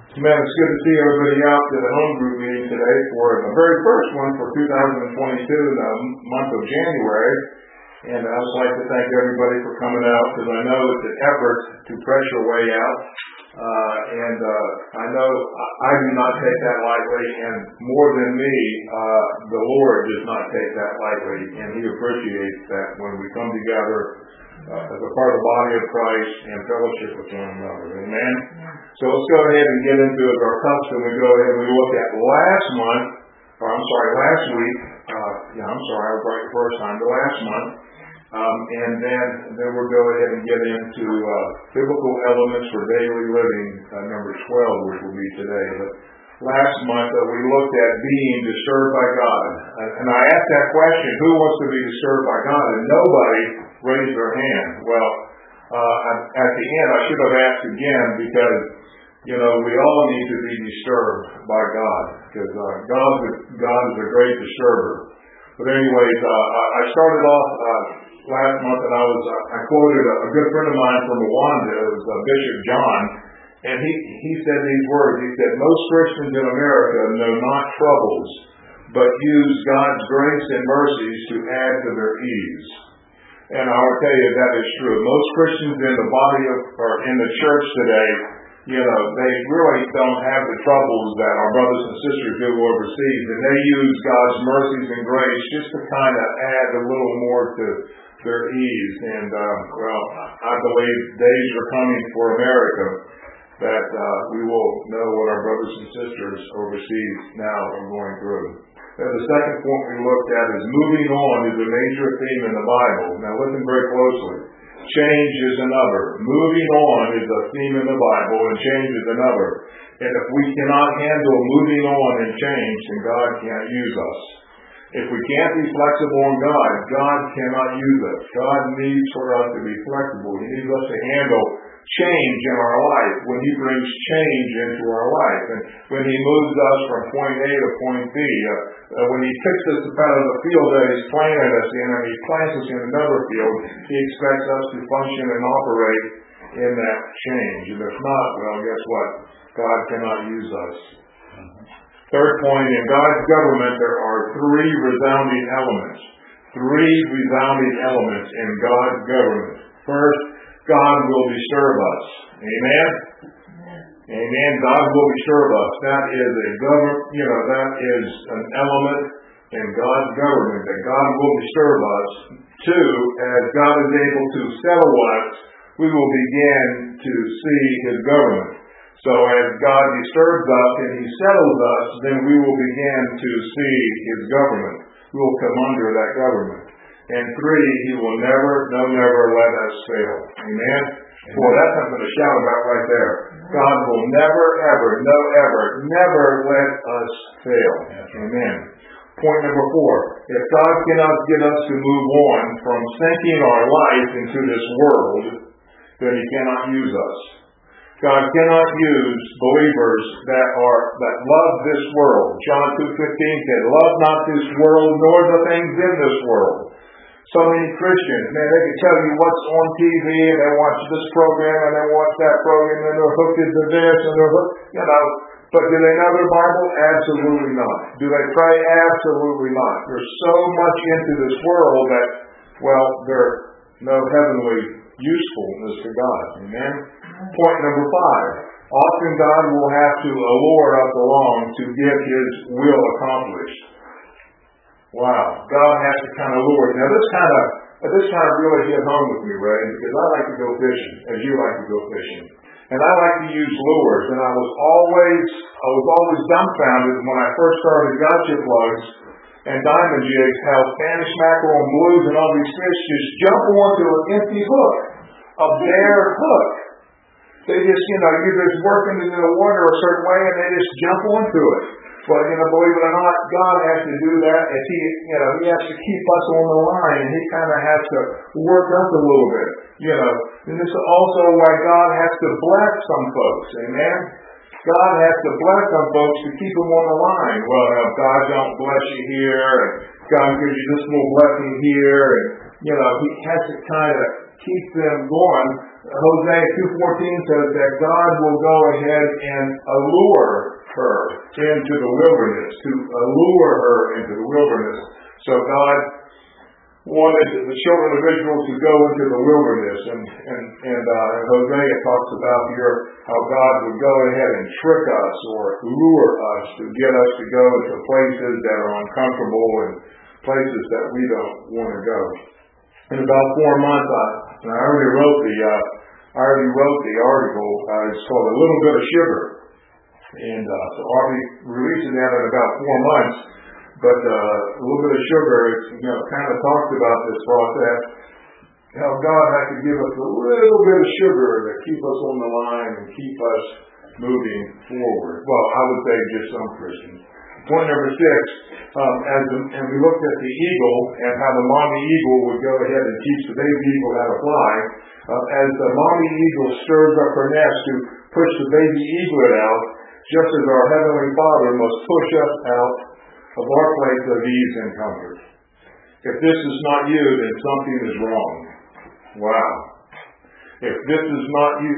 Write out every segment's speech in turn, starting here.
Man, it's good to see everybody out to the home group meeting today for the very first one for 2022, the month of January. And I would like to thank everybody for coming out, because I know it's an effort to press your way out. I know I do not take that lightly, and more than me, the Lord does not take that lightly, and He appreciates that when we come together as a part of the body of Christ and fellowship with one another. Amen? So let's go ahead and get into it. Our custom, we go ahead and we look at last week. I was right the first time, but last month. And then we'll go ahead and get into biblical elements for daily living, number 12, which will be today. But last month we looked at being disturbed by God. And I asked that question, who wants to be disturbed by God? And nobody raised their hand. Well, at the end I should have asked again, because we all need to be disturbed by God, because God is a great disturber. But anyways, I started off last month, and I quoted a good friend of mine from Rwanda. It was Bishop John, and he said these words. He said, "Most Christians in America know not troubles, but use God's grace and mercies to add to their ease." And I will tell you that is true. Most Christians in the body or in the church today, they really don't have the troubles that our brothers and sisters do overseas, and they use God's mercies and grace just to kind of add a little more to their ease. And I believe days are coming for America that we will know what our brothers and sisters overseas now are going through. And the second point we looked at is moving on is a major theme in the Bible. Now listen very closely. Change is another. Moving on is a theme in the Bible, and change is another. And if we cannot handle moving on and change, then God can't use us. If we can't be flexible in God, God cannot use us. God needs for us to be flexible. He needs us to handle change in our life, when He brings change into our life, and when He moves us from point A to point B, when He picks us up out of the field that He's planted us in, and He plants us in another field, He expects us to function and operate in that change. And if not, well, guess what? God cannot use us. Third point, in God's government there are three resounding elements. Three resounding elements in God's government. First, God will disturb us. Amen? Amen. God will disturb us. That is that is an element in God's government, that God will disturb us. Two, as God is able to settle us, we will begin to see His government. So as God disturbs us and He settles us, then we will begin to see His government. We will come under that government. And three, He will never let us fail. Amen? Boy, that's something to shout about right there. God will never let us fail. Amen. Point number 4. If God cannot get us to move on from sinking our life into this world, then He cannot use us. God cannot use believers that love this world. John 2:15 said, "Love not this world, nor the things in this world." So many Christians, man, they can tell you what's on TV, and they watch this program, and they watch that program, and they're hooked into this, and they're hooked, But do they know their Bible? Absolutely not. Do they pray? Absolutely not. There's so much into this world that, they're no heavenly usefulness to God. Amen? Point number 5. Often God will have to allure us along to get His will accomplished. Wow. God has to kind of lure. Now this kind of really hit home with me, Ray, because I like to go fishing, as you like to go fishing. And I like to use lures. And I was always dumbfounded when I first started gotcha plugs and diamond jigs, how Spanish mackerel and blues and all these fish just jump onto an empty hook, a bare hook. They just, you're just working in the water a certain way, and they just jump onto it. But, believe it or not, God has to do that. As He has to keep us on the line, and He kind of has to work us a little bit, And this is also why God has to bless some folks, amen? God has to bless some folks to keep them on the line. Well, if God don't bless you here, and God gives you this little blessing here, and, He has to kind of keep them going Hosea 2:14 says that God will go ahead and allure her into the wilderness, to allure her into the wilderness. So God wanted the children of Israel to go into the wilderness, and Hosea talks about here how God would go ahead and trick us or lure us to get us to go to places that are uncomfortable and places that we don't want to go. In about 4 months, I already wrote the article. It's called A Little Bit of Sugar, and so I'll be releasing that in about 4 months. But A Little Bit of Sugar, kind of talks about this process, how God had to give us a little bit of sugar to keep us on the line and keep us moving forward. Well, I would say just some Christians. Point number 6, and we looked at the eagle and how the mommy eagle would go ahead and teach the baby eagle how to fly. As the mommy eagle stirs up her nest to push the baby eaglet out, just as our Heavenly Father must push us out of our place of ease and comfort. If this is not you, then something is wrong. Wow. If this is not you,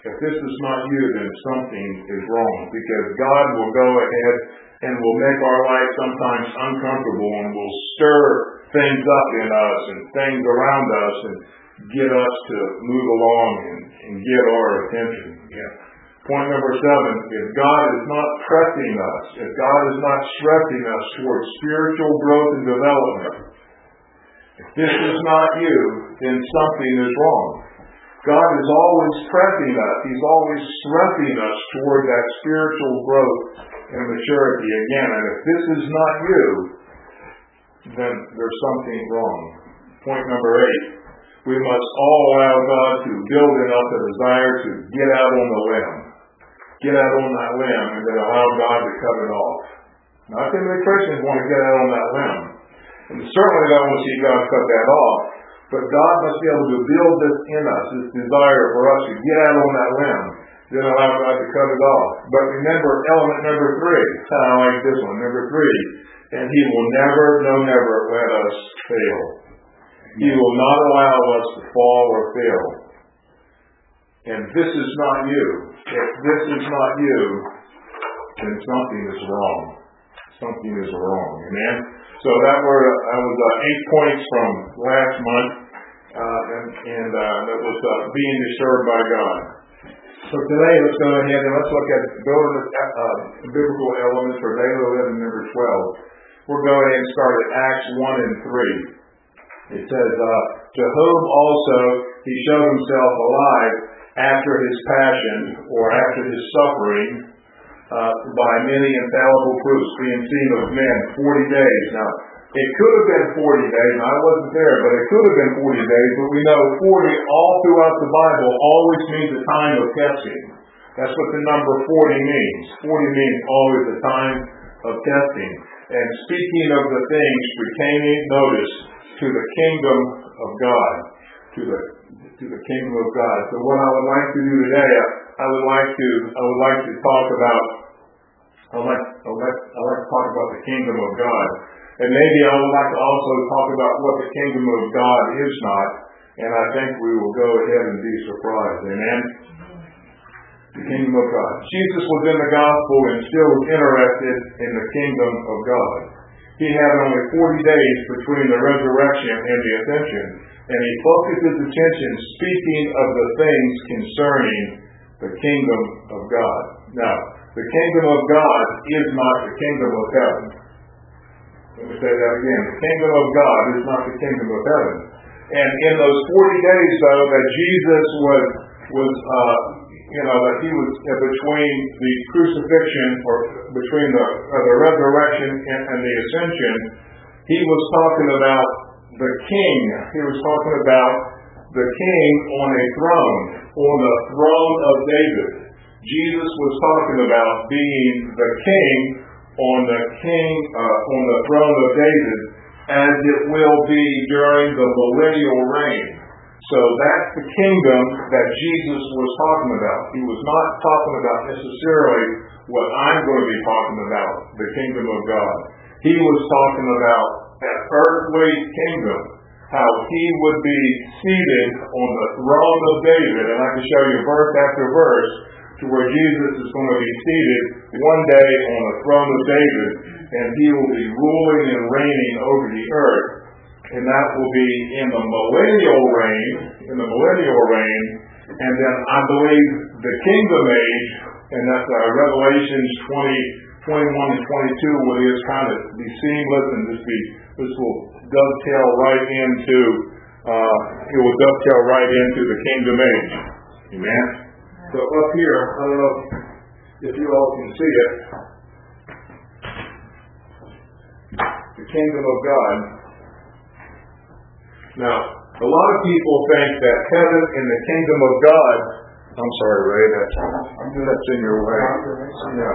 then something is wrong, because God will go ahead and will make our life sometimes uncomfortable and will stir things up in us and things around us and get us to move along and get our attention. Yeah. Point number 7, if God is not pressing us, if God is not stressing us towards spiritual growth and development, if this is not you, then something is wrong. God is always pressing us. He's always stressing us toward that spiritual growth and maturity again. And if this is not you, then there's something wrong. Point number 8, we must all allow God to build in us a desire to get out on the limb. Get out on that limb and then allow God to cut it off. Not that many Christians want to get out on that limb. And certainly don't want to see God cut that off. But God must be able to build this in us, this desire for us to get out on that limb, then allow God to cut it off. But remember element number 3. I like this one. Number 3. And He will never let us fail. He will not allow us to fall or fail. And this is not you. If this is not you, then something is wrong. Something is wrong. Amen? So that was 8 points from last month, and that was being disturbed by God. So today, let's go ahead and let's look at biblical elements for daily living number 12. We'll go ahead and start at Acts 1 and 3. It says, to whom also He showed Himself alive after His passion, or after His suffering, by many infallible proofs, being seen of men 40 days. Now, it could have been 40 days. I wasn't there, but it could have been 40 days. But we know 40 all throughout the Bible always means a time of testing. That's what the number 40 means. 40 means always a time of testing. And speaking of the things pertaining, notice, to the kingdom of God. To the kingdom of God. So what I would like to do today, I would like to talk about the kingdom of God. And maybe I would like to also talk about what the kingdom of God is not. And I think we will go ahead and be surprised. Amen? The kingdom of God. Jesus was in the gospel and still was interested in the kingdom of God. He had only 40 days between the resurrection and the ascension. And he focused his attention speaking of the things concerning the kingdom of God. Now, the kingdom of God is not the kingdom of heaven. Let me say that again. The kingdom of God is not the kingdom of heaven. And in those 40 days, though, that Jesus that he was between the crucifixion or between the resurrection and the ascension, he was talking about the king. He was talking about the king on a throne, on the throne of David. Jesus was talking about being the king on the throne of David, as it will be during the millennial reign. So that's the kingdom that Jesus was talking about. He was not talking about necessarily what I'm going to be talking about, the kingdom of God. He was talking about that earthly kingdom. how he would be seated on the throne of David, and I can show you verse after verse to where Jesus is going to be seated one day on the throne of David, and he will be ruling and reigning over the earth. And that will be in the millennial reign, and then I believe the kingdom age, and that's Revelations 20, 21 and 22, will just kind of be seamless, and this will dovetail right into the kingdom age. Amen. So up here, I don't know if you all can see it, the kingdom of God. Now, a lot of people think that heaven and the kingdom of God, I'm sorry, Ray, that's in your way. Yeah.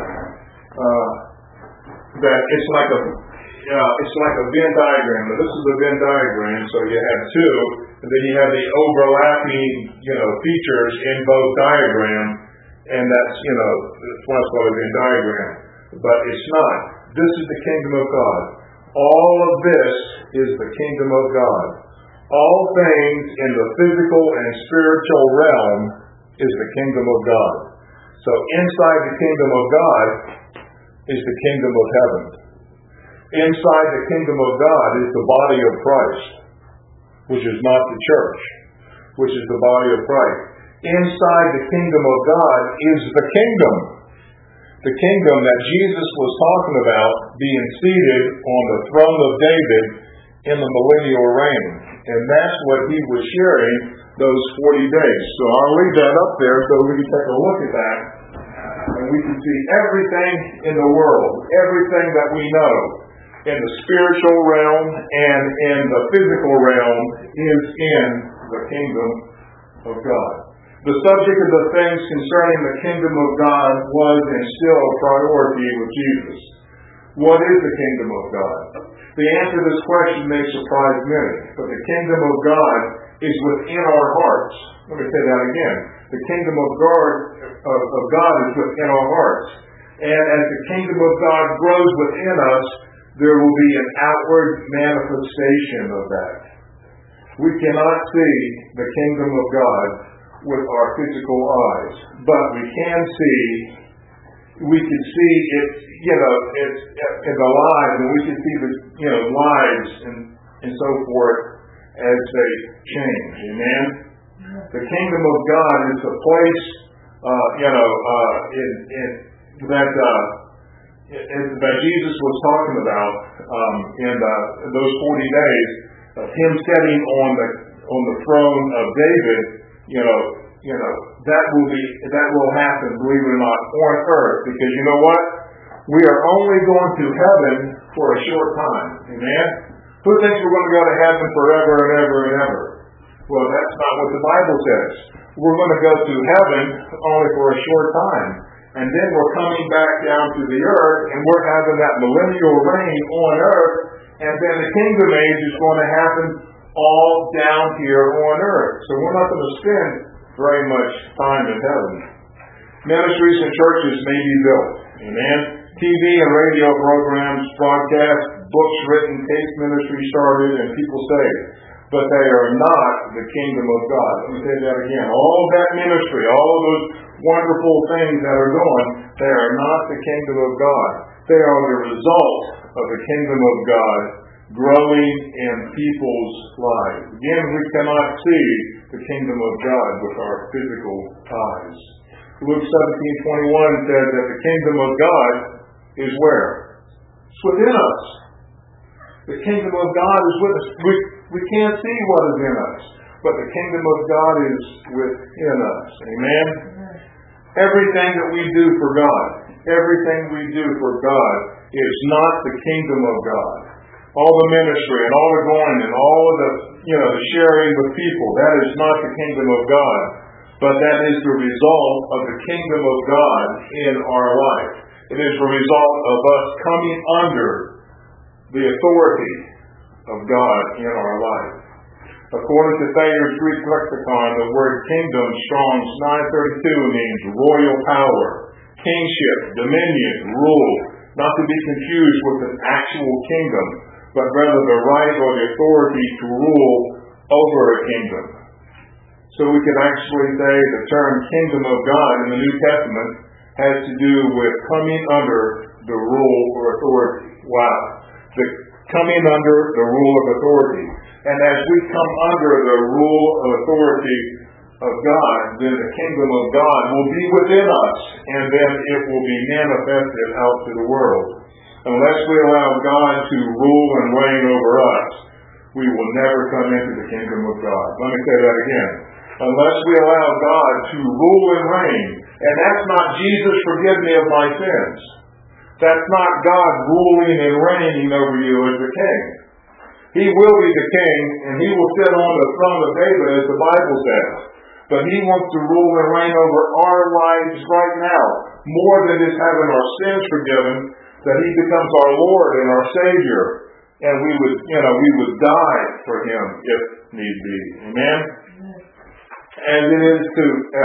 That it's like a Venn diagram. Now, this is a Venn diagram, so you have two, and then you have the overlapping, features in both diagrams, and that's why it's called a Venn diagram. But it's not. This is the kingdom of God. All of this is the kingdom of God. All things in the physical and spiritual realm is the kingdom of God. So inside the kingdom of God is the kingdom of heaven. Inside the kingdom of God is the body of Christ, which is not the church, which is the body of Christ. Inside the kingdom of God is the kingdom that Jesus was talking about being seated on the throne of David in the millennial reign. And that's what he was sharing those 40 days. So I'll leave that up there so we can take a look at that. And we can see everything in the world, everything that we know in the spiritual realm and in the physical realm is in the kingdom of God. The subject of the things concerning the kingdom of God was and still a priority with Jesus. What is the kingdom of God? The answer to this question may surprise many, but the kingdom of God is within our hearts. Let me say that again. The kingdom of God is within our hearts. And as the kingdom of God grows within us, there will be an outward manifestation of that. We cannot see the kingdom of God with our physical eyes, but we can see it, it's in the lives, and we can see the, lives and so forth as they change. Amen? The kingdom of God is a place, that Jesus was talking about in those 40 days of him sitting on the throne of David. That will happen, believe it or not, on earth. Because you know what? We are only going to heaven for a short time. Amen? Who thinks we're going to go to heaven forever and ever and ever? Well, that's not what the Bible says. We're going to go to heaven only for a short time. And then we're coming back down to the earth, and we're having that millennial reign on earth. And then the kingdom age is going to happen all down here on earth. So we're not going to spend very much time in heaven. Ministries and churches may be built. Amen. TV and radio programs, broadcasts, books written, case ministry started, and people saved. But they are not the kingdom of God. Let me say that again. All that ministry, all of those wonderful things that are going, they are not the kingdom of God. They are the result of the kingdom of God growing in people's lives. Again, we cannot see the kingdom of God with our physical eyes. Luke 17:21 says that the kingdom of God is where? It's within us. The kingdom of God is with us. We can't see what is in us, but the kingdom of God is within us. Amen? Everything that we do for God is not the kingdom of God. All the ministry and all the going and all of the, the sharing with people, that is not the kingdom of God, but that is the result of the kingdom of God in our life. It is the result of us coming under the authority of God in our life. According to Thayer's Greek lexicon, the word kingdom, Strong's 932, means royal power, kingship, dominion, rule, not to be confused with an actual kingdom, but rather the right or the authority to rule over a kingdom. So we can actually say the term kingdom of God in the New Testament has to do with coming under the rule or authority. Wow. The coming under the rule of authority. And as we come under the rule of authority of God, then the kingdom of God will be within us, and then it will be manifested out to the world. Unless we allow God to rule and reign over us, we will never come into the kingdom of God. Let me say that again. Unless we allow God to rule and reign, and that's not Jesus, forgive me of my sins. That's not God ruling and reigning over you as the king. He will be the king, and he will sit on the throne of David, as the Bible says. But he wants to rule and reign over our lives right now, more than just having our sins forgiven, that he becomes our Lord and our Savior, and we would die for him if need be. Amen? As it is to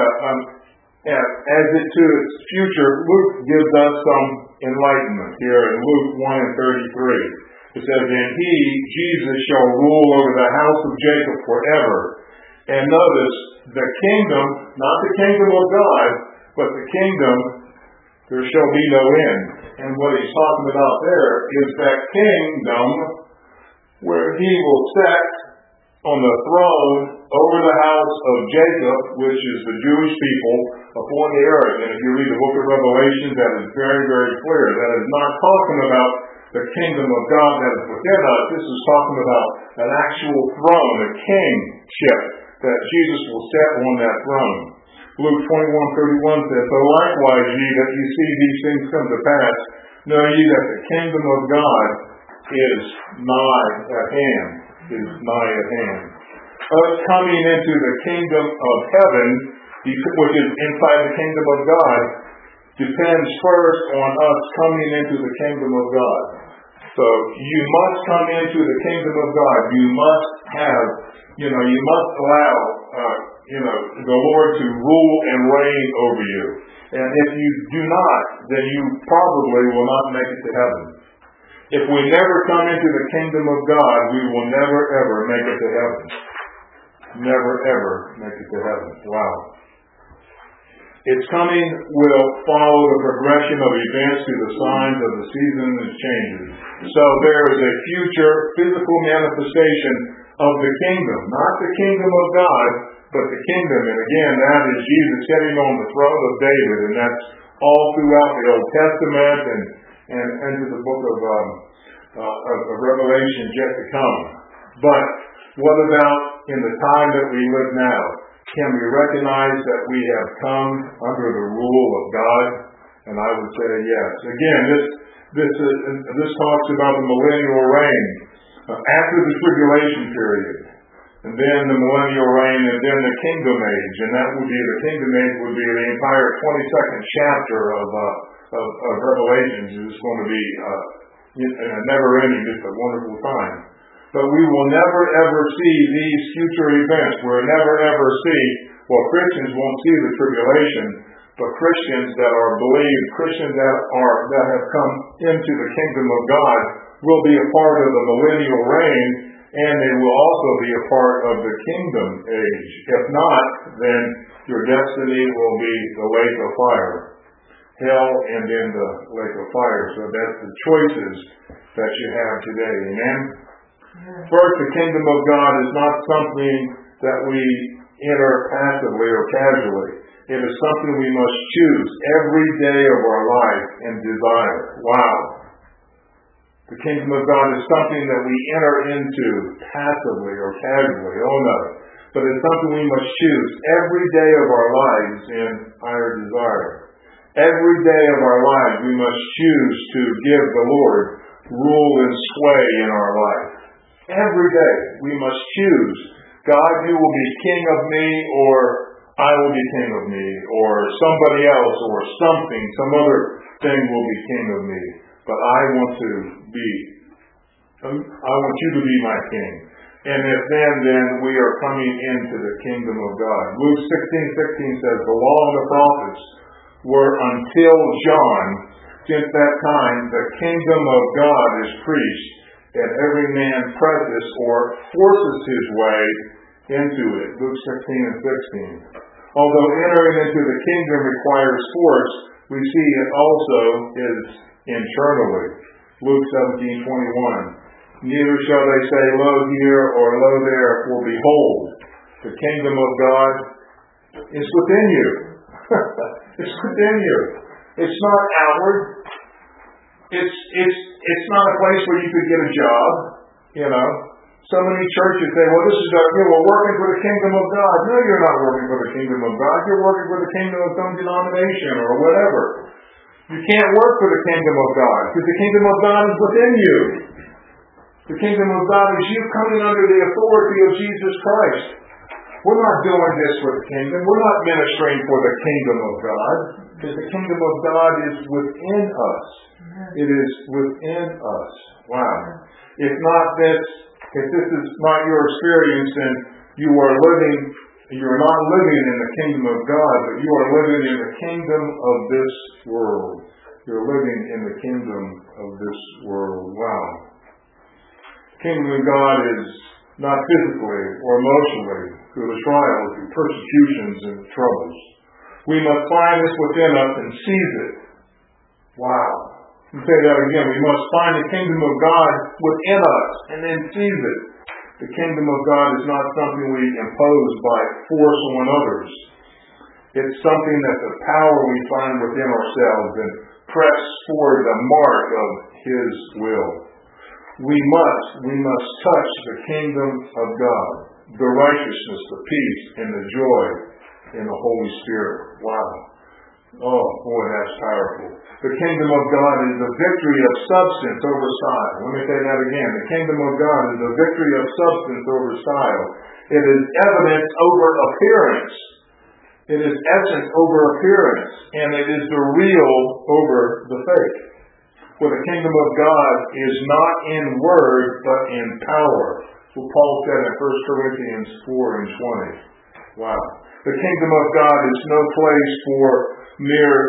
its future, Luke gives us some enlightenment here in Luke 1 and 33. It says, "And he, Jesus, shall rule over the house of Jacob forever." And notice, the kingdom, not the kingdom of God, but the kingdom, there shall be no end. And what he's talking about there is that kingdom where he will set on the throne over the house of Jacob, which is the Jewish people, upon the earth. And if you read the book of Revelation, that is very, very clear. That is not talking about the kingdom of God that is within us. This is talking about an actual throne, a kingship, that Jesus will set on that throne. Luke 21:31 says, "So likewise ye, that ye see these things come to pass, know ye that the kingdom of God is nigh at hand." Is nigh at hand. Us coming into the kingdom of heaven, which is inside the kingdom of God, depends first on us coming into the kingdom of God. So you must come into the kingdom of God. You must have, you must allow, the Lord to rule and reign over you. And if you do not, then you probably will not make it to heaven. If we never come into the kingdom of God, we will never ever make it to heaven. Never ever make it to heaven. Wow. Its coming will follow the progression of events through the signs of the seasons and changes. So there is a future physical manifestation of the kingdom. Not the kingdom of God, but the kingdom. And again, that is Jesus sitting on the throne of David. And that's all throughout the Old Testament and into the book of Revelation yet to come. But what about in the time that we live now? Can we recognize that we have come under the rule of God? And I would say yes. Again, this talks about the millennial reign after the tribulation period, and then the millennial reign, and then the kingdom age. And that would be the kingdom age would be the entire 22nd chapter of Revelations. It's going to be never ending, just a wonderful time. But we will never ever see these future events. We'll never ever see, Christians won't see the tribulation, but Christians that are believed, Christians that have come into the kingdom of God will be a part of the millennial reign, and they will also be a part of the kingdom age. If not, then your destiny will be the lake of fire. Hell and then the lake of fire. So that's the choices that you have today. Amen? First, the kingdom of God is not something that we enter passively or casually. It is something we must choose every day of our life and desire. Wow. The kingdom of God is something that we enter into passively or casually. Oh no. But it's something we must choose every day of our lives in our desire. Every day of our lives we must choose to give the Lord rule and sway in our life. Every day we must choose, God, you will be king of me, or I will be king of me, or somebody else or something, some other thing will be king of me. But I want you to be my king. And if then we are coming into the kingdom of God. Luke 16:16 says, the law and the prophets were until John. Since that time, the kingdom of God is preached, and every man presses or forces his way into it. Luke 16 and 16. Although entering into the kingdom requires force, we see it also is internally. Luke 17:21. Neither shall they say, lo here or lo there, for behold, the kingdom of God is within you. It's within you. It's not outward. It's not a place where you could get a job, you know. So many churches say, well, this is we're working for the kingdom of God. No, you're not working for the kingdom of God. You're working for the kingdom of some denomination or whatever. You can't work for the kingdom of God because the kingdom of God is within you. The kingdom of God is you coming under the authority of Jesus Christ. We're not doing this for the kingdom. We're not ministering for the kingdom of God because the kingdom of God is within us. It is within us. Wow. If this is not your experience, then you're not living in the kingdom of God, but you are living in the kingdom of this world. You're living in the kingdom of this world. Wow. The kingdom of God is not physically or emotionally through the trials, through persecutions and troubles. We must find this within us and seize it. Wow. Let me say that again. We must find the kingdom of God within us and then seize it. The kingdom of God is not something we impose by force on others. It's something that the power we find within ourselves and press toward the mark of His will. We must touch the kingdom of God, the righteousness, the peace, and the joy in the Holy Spirit. Wow. Oh, boy, that's powerful. The kingdom of God is the victory of substance over style. Let me say that again. The kingdom of God is the victory of substance over style. It is evidence over appearance. It is essence over appearance. And it is the real over the fake. For the kingdom of God is not in word, but in power. What Paul said in 1 Corinthians 4 and 20. Wow. The kingdom of God is no place for mere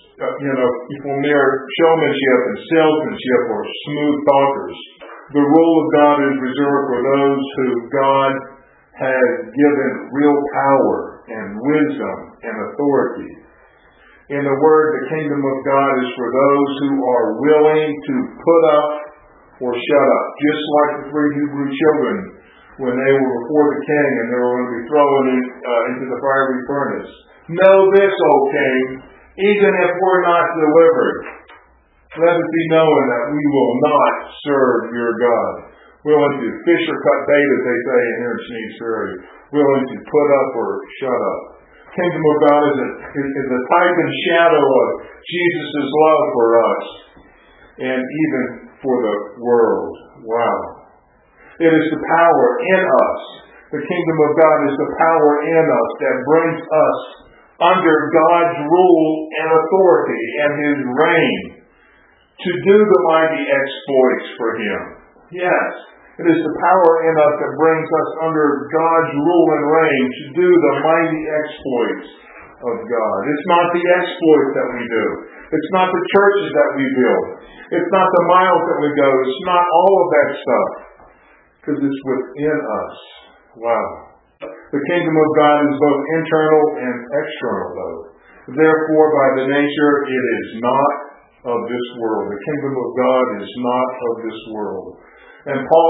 showmanship and salesmanship or smooth talkers. The rule of God is reserved for those who God has given real power and wisdom and authority. In the word, the kingdom of God is for those who are willing to put up or shut up. Just like the 3 Hebrew children when they were before the king and they were going to be thrown into the fiery furnace. Know this, O king, even if we're not delivered, let it be known that we will not serve your God. Willing to fish or cut bait, as they say in here in Sneads Ferry. Willing to put up or shut up. Kingdom of God is a type and shadow of Jesus' love for us and even for the world. Wow. It is the power in us. The kingdom of God is the power in us that brings us under God's rule and authority and His reign to do the mighty exploits for Him. Yes, it is the power in us that brings us under God's rule and reign to do the mighty exploits of God. It's not the exploits that we do. It's not the churches that we build. It's not the miles that we go. It's not all of that stuff. Because it's within us. Wow. The kingdom of God is both internal and external, though. Therefore, by the nature, it is not of this world. The kingdom of God is not of this world. And Paul,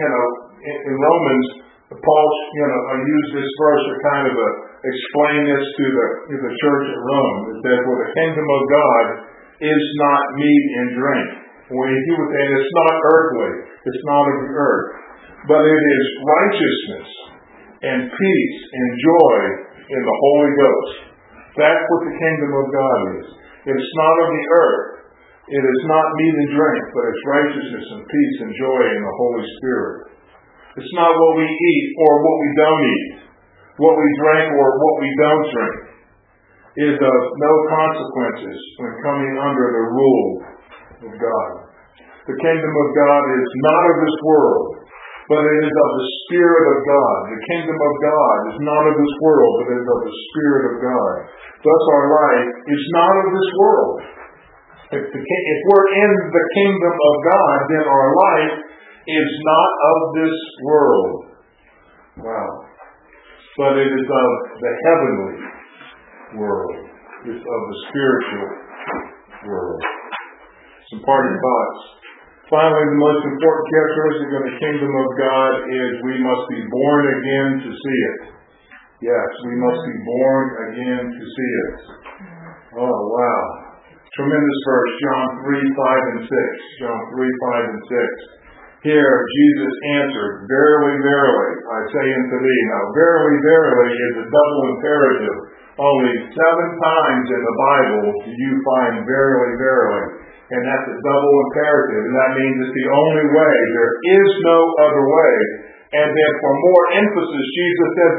in Romans, Paul, used this verse to kind of explain this to the church at Rome. It says, "For the kingdom of God is not meat and drink." When he was saying it's not earthly, it's not of the earth, but it is righteousness and peace and joy in the Holy Ghost. That's what the kingdom of God is. It's not of the earth. It is not meat and drink, but it's righteousness and peace and joy in the Holy Spirit. It's not what we eat or what we don't eat, what we drink or what we don't drink. It is of no consequences when coming under the rule of God. The kingdom of God is not of this world, but it is of the Spirit of God. The kingdom of God is not of this world, but it is of the Spirit of God. Thus our life is not of this world. If we're in the kingdom of God, then our life is not of this world. Wow. But it is of the heavenly world. It's of the spiritual world. Some parting thoughts. Finally, the most important characteristic of the kingdom of God is we must be born again to see it. Yes, we must be born again to see it. Oh, wow. Tremendous verse, John 3:5 and 6. John 3:5 and 6. Here, Jesus answered, "Verily, verily, I say unto thee." Now, verily, verily is a double imperative. Only 7 times in the Bible do you find verily, verily. And that's a double imperative. And that means it's the only way. There is no other way. And then for more emphasis, Jesus says,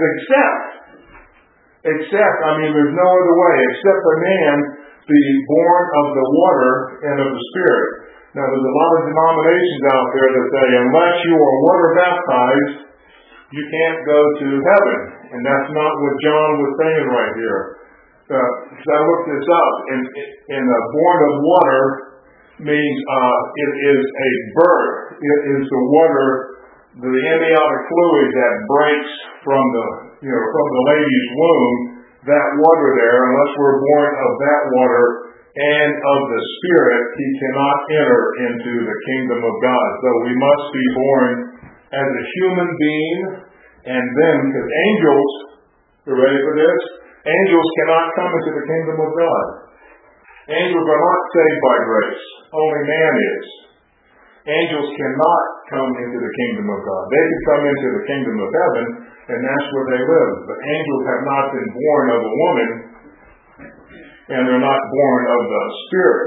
except, there's no other way, except a man be born of the water and of the Spirit. Now, there's a lot of denominations out there that say, unless you are water baptized, you can't go to heaven. And that's not what John was saying right here. Because I looked this up, and born of water means it is a birth. It is the water, the amniotic fluid that breaks from the lady's womb. That water there, unless we're born of that water and of the Spirit, he cannot enter into the kingdom of God. So we must be born as a human being, and then, because angels, you ready for this? Angels cannot come into the kingdom of God. Angels are not saved by grace. Only man is. Angels cannot come into the kingdom of God. They can come into the kingdom of heaven, and that's where they live. But angels have not been born of a woman, and they're not born of the Spirit.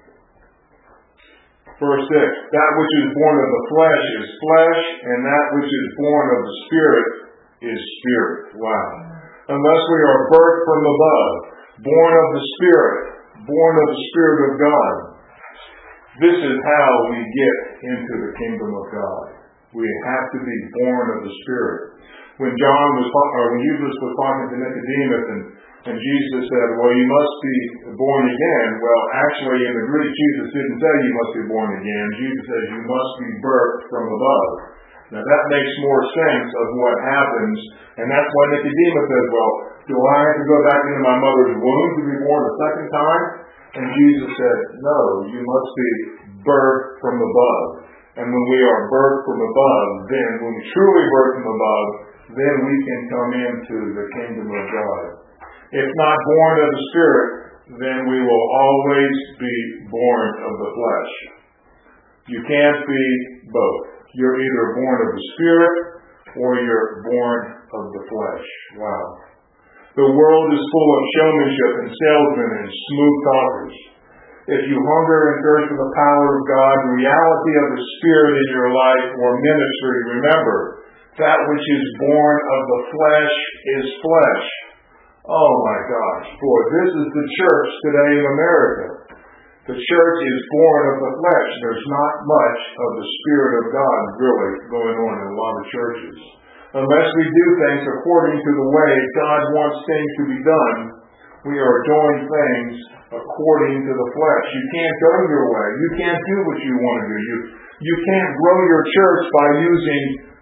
Verse 6, that which is born of the flesh is flesh, and that which is born of the Spirit is spirit. Wow. Unless we are birthed from above, born of the Spirit, born of the Spirit of God, this is how we get into the kingdom of God. We have to be born of the Spirit. When Jesus was talking to Nicodemus and Jesus said, well, you must be born again. Well, actually, in the Greek, Jesus didn't say you must be born again. Jesus says you must be birthed from above. Now, that makes more sense of what happens. And that's why Nicodemus says, well, do I have to go back into my mother's womb to be born a second time? And Jesus said, no, you must be birthed from above. And when we are birthed from above, then when we truly birth from above, then we can come into the kingdom of God. If not born of the Spirit, then we will always be born of the flesh. You can't be both. You're either born of the Spirit or you're born of the flesh. Wow. The world is full of showmanship and salesmen and smooth talkers. If you hunger and thirst for the power of God, the reality of the Spirit in your life or ministry, remember, that which is born of the flesh is flesh. Oh my gosh, boy, this is the church today in America. The church is born of the flesh. There's not much of the Spirit of God really going on in a lot of churches. Unless we do things according to the way God wants things to be done, we are doing things according to the flesh. You can't go your way. You can't do what you want to do. You can't grow your church by using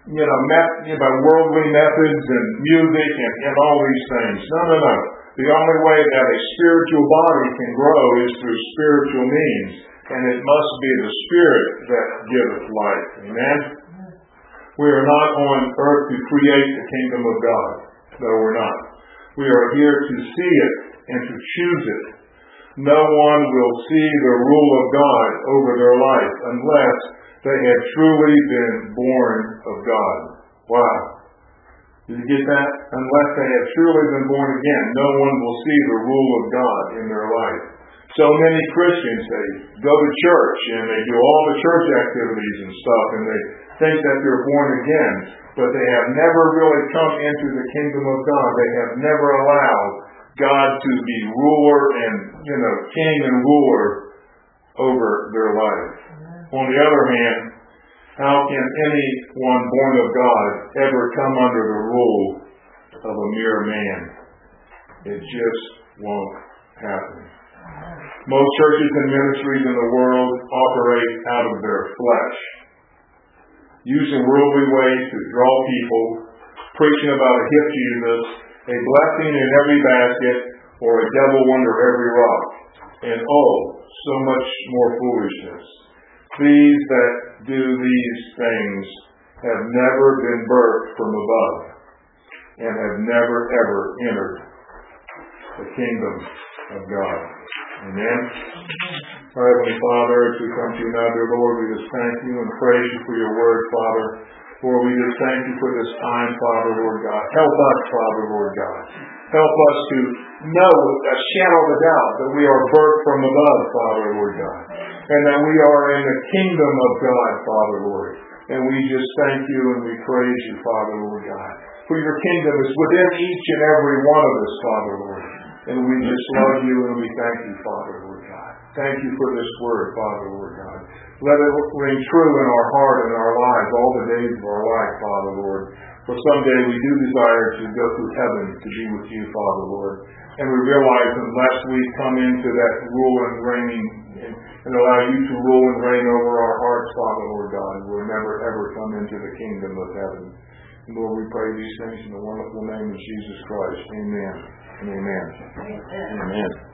by worldly methods and music and all these things. No. The only way that a spiritual body can grow is through spiritual means. And it must be the Spirit that giveth life. Amen? We are not on earth to create the kingdom of God. No, we're not. We are here to see it and to choose it. No one will see the rule of God over their life unless they have truly been born of God. Wow. Did you get that? Unless they have truly been born again, no one will see the rule of God in their life. So many Christians, they go to church and they do all the church activities and stuff, and they think that they're born again, but they have never really come into the kingdom of God. They have never allowed God to be ruler and, king and ruler over their life. On the other hand, how can anyone born of God ever come under the rule of a mere man? It just won't happen. Most churches and ministries in the world operate out of their flesh. using worldly ways to draw people, preaching about a hip Jesus, a blessing in every basket, or a devil under every rock. And so much more foolishness. These that do these things have never been birthed from above, and have never ever entered the kingdom of God. Amen. Our Heavenly Father, as we come to you now, dear Lord, we just thank you and praise you for your word, Father. Lord, we just thank you for this time, Father, Lord God. Help us, Father, Lord God. Help us to know with a shadow of a doubt that we are birthed from above, Father, Lord God. And that we are in the kingdom of God, Father, Lord. And we just thank you and we praise you, Father, Lord God. For your kingdom is within each and every one of us, Father, Lord. And we just love you and we thank you, Father, Lord God. Thank you for this word, Father, Lord God. Let it ring true in our heart and our lives all the days of our life, Father, Lord. For someday we do desire to go through heaven to be with you, Father, Lord. And we realize unless we come into that rule and reigning and allow you to rule and reign over our hearts, Father, Lord God, we'll never ever come into the kingdom of heaven. And Lord, we pray these things in the wonderful name of Jesus Christ. Amen and amen. Amen.